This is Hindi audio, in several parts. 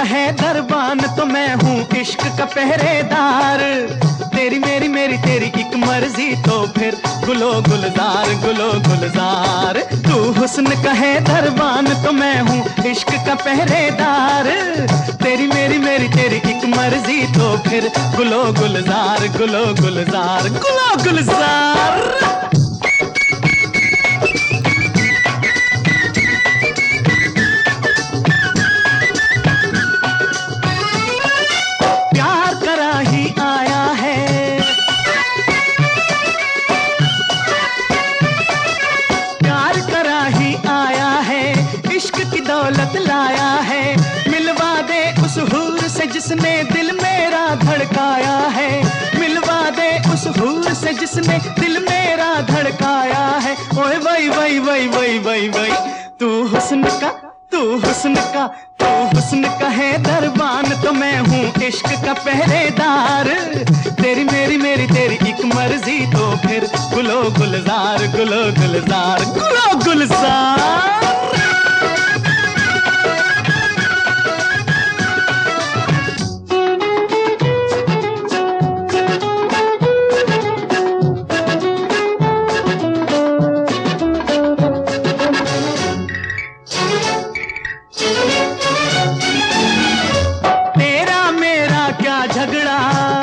है दरबान तो मैं हूँ इश्क का पहरेदार। तेरी मेरी मेरी तेरी एक मर्जी तो फिर गुलो गुलजार गुलो गुलजार। तू हुस्न का है दरबान तो मैं हूँ इश्क का पहरेदार। तेरी मेरी मेरी तेरी एक मर्जी तो फिर गुलो गुलजार गुलो गुलजार गुलो गुलजार। दौलत लाया है मिलवा दे उस हूर से जिसने दिल मेरा धड़काया है। मिलवा दे उस हूर से जिसने दिल मेरा धड़काया है। ओए वही वही वही वही वही वही तू हुस्न का तू हुस्न का तू हुस्न का है दरबान तो मैं हूँ इश्क का पहरेदार। तेरी मेरी मेरी तेरी एक मर्जी तो फिर गुलो गुलजार गुलो गुलजार गुलो गुलजार। झगड़ा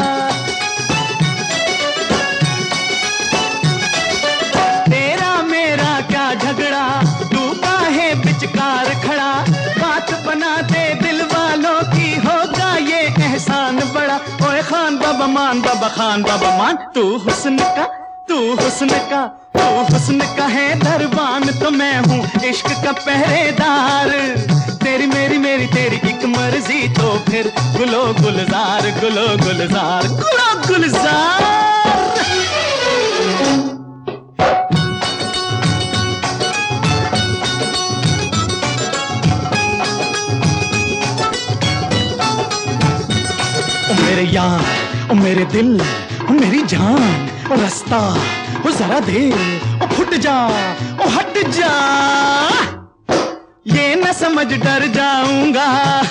तेरा मेरा क्या झगड़ा तू काहे विचकार खड़ा। बात बना दे दिल वालों की होगा ये एहसान बड़ा। ओए खान बाबा मान बाबा खान बाबा मान। तू हुस्न का तू हुस्न का तू हुस्न का है दरबान तो मैं हूँ इश्क का पहरेदार। तेरी मेरी मेरी तेरी एक मर्जी तो फिर गुलो गुलजार गुलो गुलजार गुलो गुलजार। ओ मेरे यार ओ मेरे दिल ओ मेरी जान ओ रास्ता ओ जरा दे ओ फुट जा ओ हट जा। ये न समझ डर जाऊंगा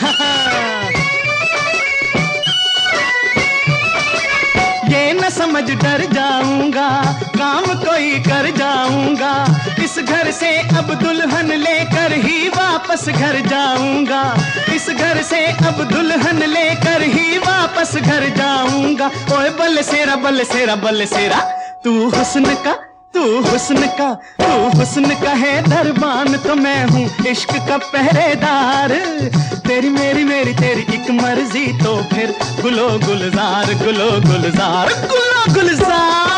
ये न समझ डर जाऊंगा काम कोई कर जाऊंगा। इस घर से अब दुल्हन लेकर ही वापस घर जाऊंगा। इस घर से अब दुल्हन लेकर ही वापस घर जाऊंगा। ओए बल सेरा बल सेरा बल सेरा तू हुस्न का तू हुस्न का तू हुस्न का है दरबान तो मैं हूँ इश्क का पहरेदार। तेरी मेरी मेरी तेरी एक मर्जी तो फिर गुलो गुलजार गुलो गुलजार गुलो गुलजार।